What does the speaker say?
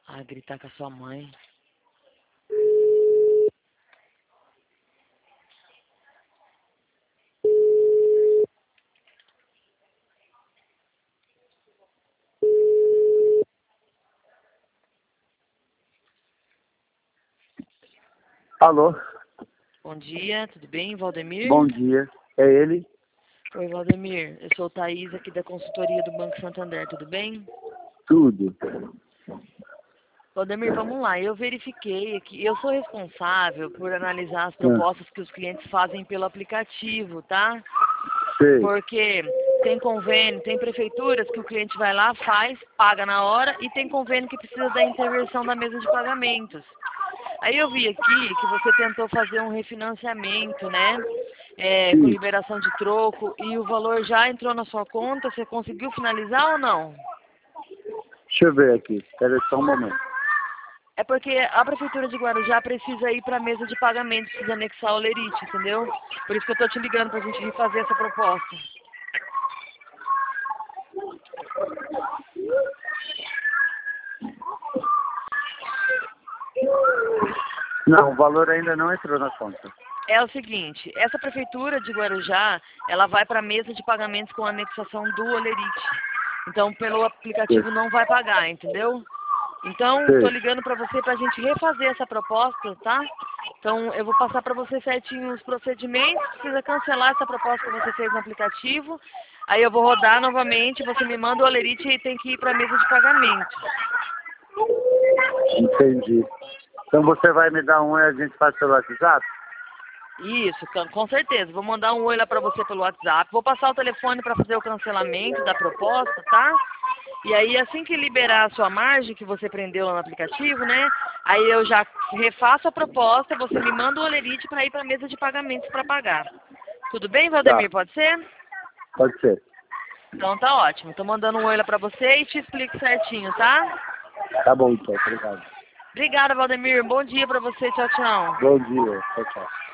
Ah, gritar com a sua mãe. Alô, Bom dia, tudo bem, Valdemir? bom dia. É ele? Oi, Valdemir. Eu sou o Thaís aqui da consultoria do Banco Santander, tudo bem? Tudo. Valdemir, vamos lá. Eu verifiquei que eu sou responsável por analisar as Ah, propostas que os clientes fazem pelo aplicativo, tá? sei. Porque tem convênio, tem prefeituras que o cliente vai lá, faz, paga na hora, e tem convênio que precisa da intervenção da mesa de pagamentos. Aí eu vi aqui que você tentou fazer um refinanciamento, né? Com Sim. liberação de troco, e o valor já entrou na sua conta, você conseguiu finalizar ou não? Deixa eu ver aqui. Espera só um momento. É porque a Prefeitura de Guarujá precisa ir para a mesa de pagamento, precisa anexar o Lerite, entendeu? Por isso que eu estou te ligando para a gente refazer essa proposta. Não, o valor ainda não entrou na conta. É o seguinte, essa Prefeitura de Guarujá, ela vai para a mesa de pagamentos com anexação do Olerite. Então, pelo Sei. aplicativo não vai pagar, entendeu? Então, estou Sei. ligando para você para a gente refazer essa proposta, tá? Então, eu vou passar para você certinho os procedimentos, precisa cancelar essa proposta que você fez no aplicativo, aí eu vou rodar novamente, você me manda o Olerite e tem que ir para a mesa de pagamento. Entendi. Então você vai me dar um e a gente faz pelo WhatsApp? Isso, com certeza. Vou mandar um oi lá para você pelo WhatsApp. Vou passar o telefone para fazer o cancelamento da proposta, tá? E aí, assim que liberar a sua margem, que você prendeu lá no aplicativo, né? Aí eu já refaço a proposta, você me manda o Olerite para ir para a mesa de pagamentos para pagar. Tudo bem, Tá, Valdemir? Pode ser? pode ser. Então tá ótimo. Tô mandando um oi lá para você e te explico certinho, tá? Tá bom então, obrigado. Obrigada, Valdemir. Bom dia para você. Tchau, tchau. Bom dia. Tchau, tchau.